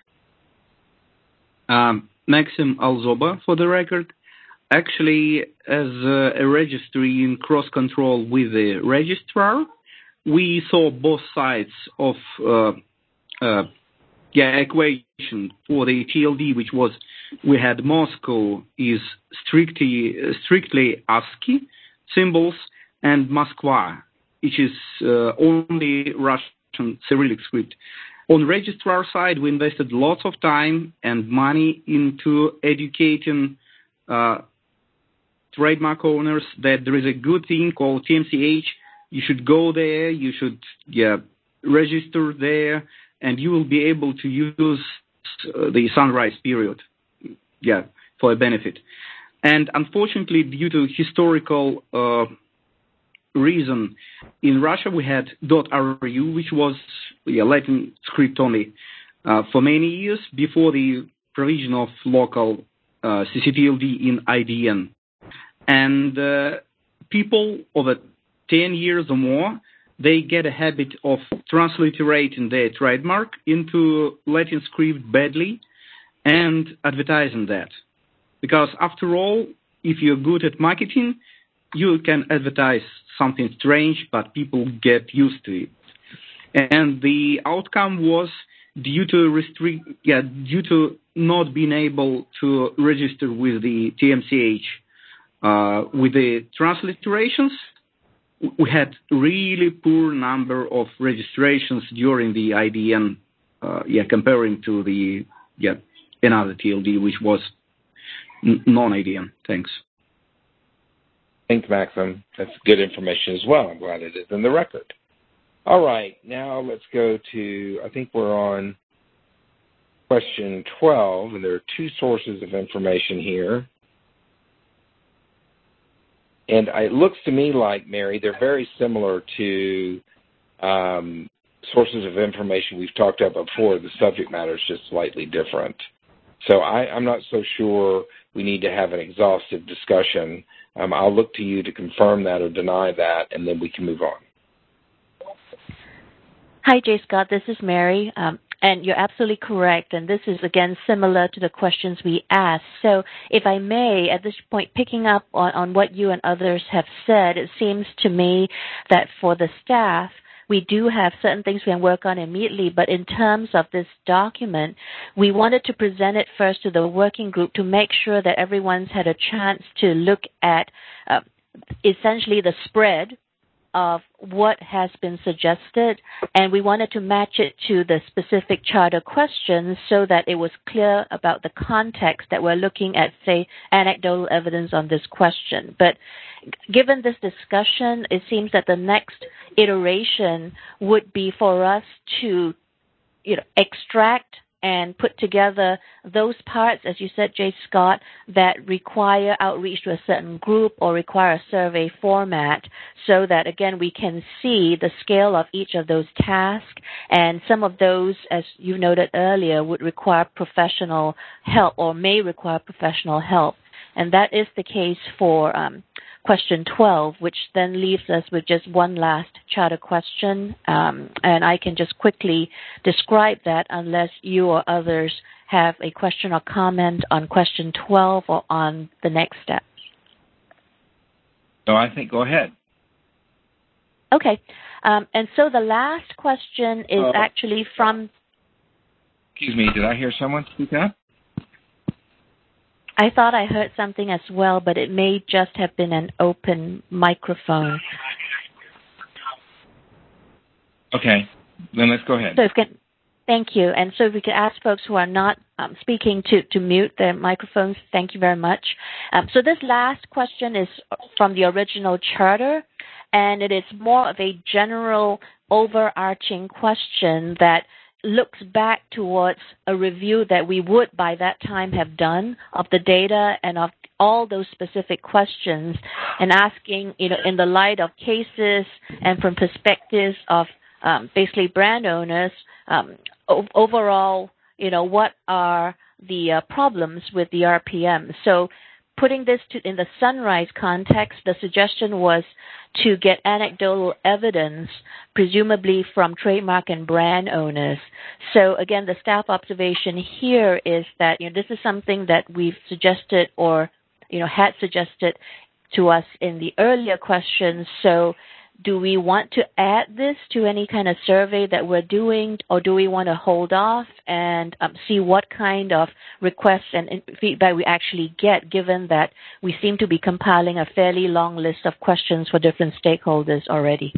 Um, Maxim Alzoba, for the record. Actually, as uh, a registry in cross-control with the registrar, we saw both sides of uh, uh, yeah, equation for the T L D, which was, we had Moscow is strictly, uh, strictly ASCII symbols, and Moskva, which is uh, only Russian Cyrillic script. On registrar side, we invested lots of time and money into educating uh, trademark owners that there is a good thing called T M C H. You should go there, you should yeah, register there, and you will be able to use uh, the sunrise period yeah, for a benefit. And unfortunately, due to historical uh, reason, in Russia we had .ru, which was yeah, Latin script only uh, for many years before the provision of local uh, C C T L D in I D N. And uh, people over ten years or more, they get a habit of transliterating their trademark into Latin script badly and advertising that. Because after all, if you're good at marketing, you can advertise something strange, but people get used to it. And the outcome was due to restrict, yeah, due to not being able to register with the T M C H uh, with the transliterations. We had really poor number of registrations during the I D N, uh, yeah, comparing to the yeah another T L D which was n- non-I D N. Thanks. Thanks, Maxim. That's good information as well. I'm glad it is in the record. All right, now let's go to, I think we're on question twelve, and there are two sources of information here. And it looks to me like, Mary, they're very similar to um, sources of information we've talked about before. The subject matter is just slightly different. So I, I'm not so sure we need to have an exhaustive discussion. Um, I'll look to you to confirm that or deny that, and then we can move on. Hi, J. Scott. This is Mary. Um, and you're absolutely correct. And this is, again, similar to the questions we asked. So if I may, at this point, picking up on, on what you and others have said, it seems to me that for the staff, we do have certain things we can work on immediately, but in terms of this document, we wanted to present it first to the working group to make sure that everyone's had a chance to look at uh, essentially the spread of what has been suggested, and we wanted to match it to the specific charter questions so that it was clear about the context that we're looking at, say, anecdotal evidence on this question. But given this discussion, it seems that the next iteration would be for us to, you know, extract and put together those parts, as you said, J. Scott, that require outreach to a certain group or require a survey format so that, again, we can see the scale of each of those tasks. And some of those, as you noted earlier, would require professional help or may require professional help. And that is the case for um, question twelve, which then leaves us with just one last charter question. Um, and I can just quickly describe that unless you or others have a question or comment on question twelve or on the next step. So I think go ahead. Okay. Um, and so the last question is uh, actually from... Excuse me, did I hear someone speak up? I thought I heard something as well, but it may just have been an open microphone. Okay, then let's go ahead. So if can, thank you. And so if we could ask folks who are not um, speaking to, to mute their microphones, thank you very much. Um, so this last question is from the original charter, and it is more of a general overarching question that looks back towards a review that we would by that time have done of the data and of all those specific questions, and asking, you know, in the light of cases and from perspectives of um, basically brand owners, um, o- overall, you know, what are the uh, problems with the R P M? So putting this to, in the Sunrise context, the suggestion was to get anecdotal evidence, presumably from trademark and brand owners. So again, the staff observation here is that, you know, this is something that we've suggested or, you know, had suggested to us in the earlier questions. So do we want to add this to any kind of survey that we're doing, or do we want to hold off and um, see what kind of requests and feedback we actually get, given that we seem to be compiling a fairly long list of questions for different stakeholders already?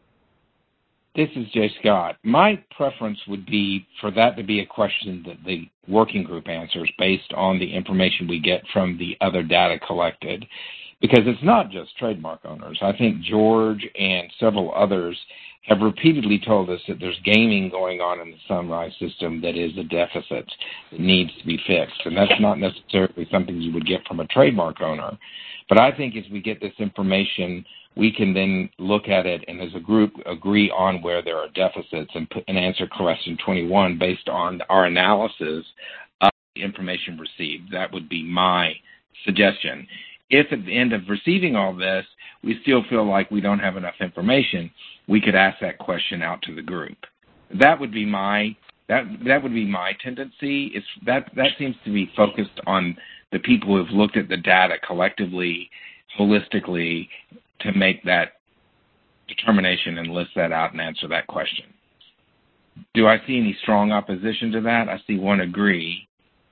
This is Jay Scott. My preference would be for that to be a question that the working group answers based on the information we get from the other data collected. Because it's not just trademark owners. I think George and several others have repeatedly told us that there's gaming going on in the Sunrise system that is a deficit that needs to be fixed. And that's not necessarily something you would get from a trademark owner. But I think as we get this information, we can then look at it and as a group agree on where there are deficits and, put, and answer question twenty-one based on our analysis of the information received. That would be my suggestion. If at the end of receiving all this, we still feel like we don't have enough information, we could ask that question out to the group. That would be my that that would be my tendency. It's that that seems to be focused on the people who have looked at the data collectively holistically to make that determination and list that out and answer that question. Do I see any strong opposition to that? I see one agree.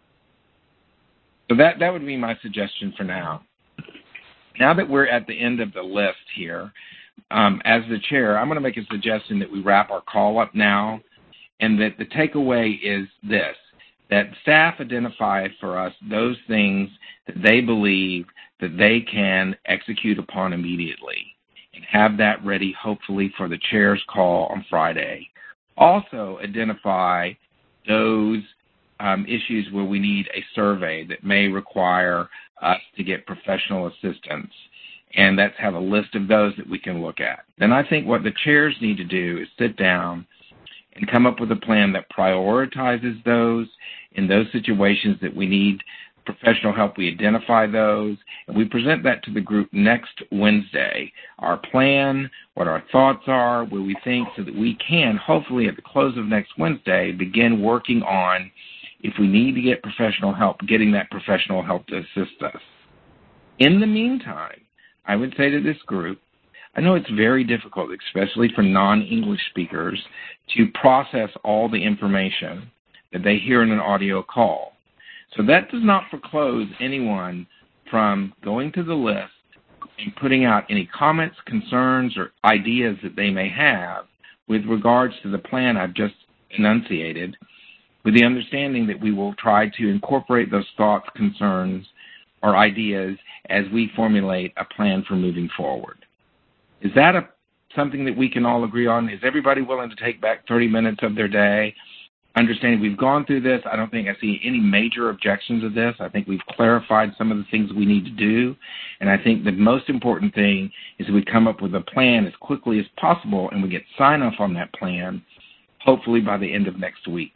So that, that would be my suggestion for now. Now that we're at the end of the list here, um, as the chair, I'm going to make a suggestion that we wrap our call up now, and that the takeaway is this, that staff identify for us those things that they believe that they can execute upon immediately and have that ready, hopefully, for the chair's call on Friday. Also identify those um, issues where we need a survey that may require us to get professional assistance, and let's have a list of those that we can look at. Then I think what the chairs need to do is sit down and come up with a plan that prioritizes those in those situations that we need professional help. We identify those, and we present that to the group next Wednesday. Our plan, what our thoughts are, where we think, so that we can, hopefully at the close of next Wednesday, begin working on, if we need to get professional help, getting that professional help to assist us. In the meantime, I would say to this group, I know it's very difficult, especially for non-English speakers, to process all the information that they hear in an audio call. So that does not foreclose anyone from going to the list and putting out any comments, concerns, or ideas that they may have with regards to the plan I've just enunciated, with the understanding that we will try to incorporate those thoughts, concerns, or ideas as we formulate a plan for moving forward. Is that a, something that we can all agree on? Is everybody willing to take back thirty minutes of their day? Understanding we've gone through this, I don't think I see any major objections to this. I think we've clarified some of the things we need to do. And I think the most important thing is that we come up with a plan as quickly as possible and we get sign-off on that plan, hopefully by the end of next week.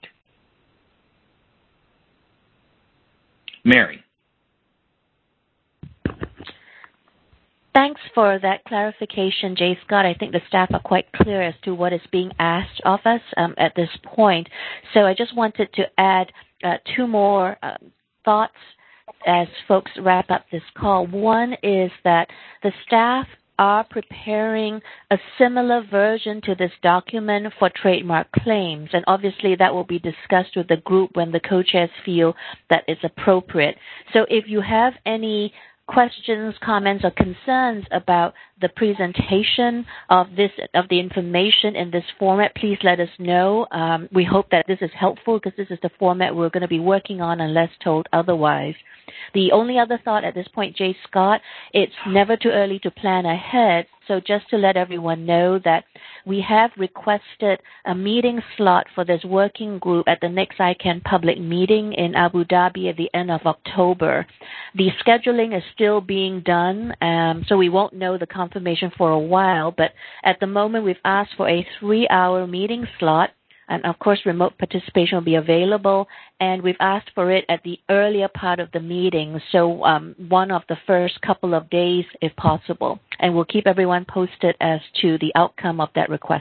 Mary. Thanks for that clarification, J. Scott. I think the staff are quite clear as to what is being asked of us um, at this point. So I just wanted to add uh, two more uh, thoughts as folks wrap up this call. One is that the staff are preparing a similar version to this document for trademark claims, and obviously that will be discussed with the group when the co-chairs feel that it's appropriate. So if you have any questions, comments, or concerns about the presentation of this of the information in this format, please let us know. Um, we hope that this is helpful because this is the format we're going to be working on unless told otherwise. The only other thought at this point, J. Scott, it's never too early to plan ahead. So just to let everyone know that we have requested a meeting slot for this working group at the next I CANN public meeting in Abu Dhabi at the end of October. The scheduling is still being done, um, so we won't know the confirmation for a while, but at the moment we've asked for a three-hour meeting slot. And, of course, remote participation will be available, and we've asked for it at the earlier part of the meeting, so um, one of the first couple of days if possible. And we'll keep everyone posted as to the outcome of that request.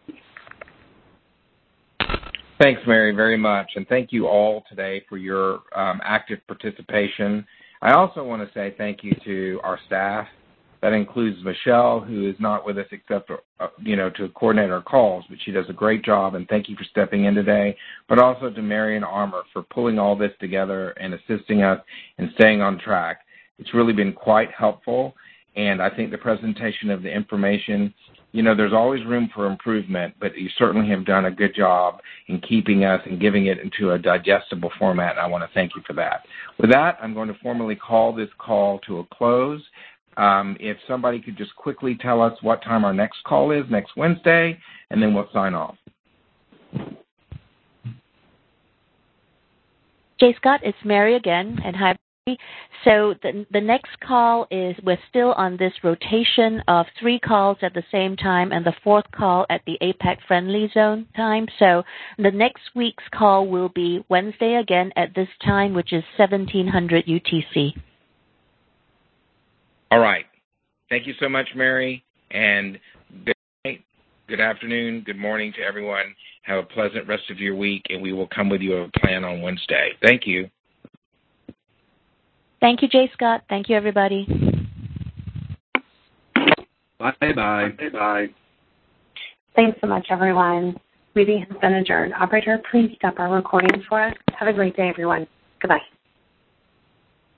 Thanks, Mary, very much. And thank you all today for your um, active participation. I also want to say thank you to our staff. That includes Michelle, who is not with us except for, uh, you know, to coordinate our calls, but she does a great job, and thank you for stepping in today. But also to Marion Armour for pulling all this together and assisting us in staying on track. It's really been quite helpful, and I think the presentation of the information, you know, there's always room for improvement, but you certainly have done a good job in keeping us and giving it into a digestible format, and I want to thank you for that. With that, I'm going to formally call this call to a close. Um, if somebody could just quickly tell us what time our next call is next Wednesday, and then we'll sign off. J. Scott, it's Mary again, and hi. So the, the next call is, we're still on this rotation of three calls at the same time and the fourth call at the APAC friendly zone time. So the next week's call will be Wednesday again at this time, which is seventeen hundred U T C. All right. Thank you so much, Mary, and good night, good afternoon, good morning to everyone. Have a pleasant rest of your week, and we will come with you a plan on Wednesday. Thank you. Thank you, J. Scott. Thank you, everybody. Bye-bye. Bye-bye. Thanks so much, everyone. Meeting has been adjourned. Operator, please stop our recording for us. Have a great day, everyone. Goodbye.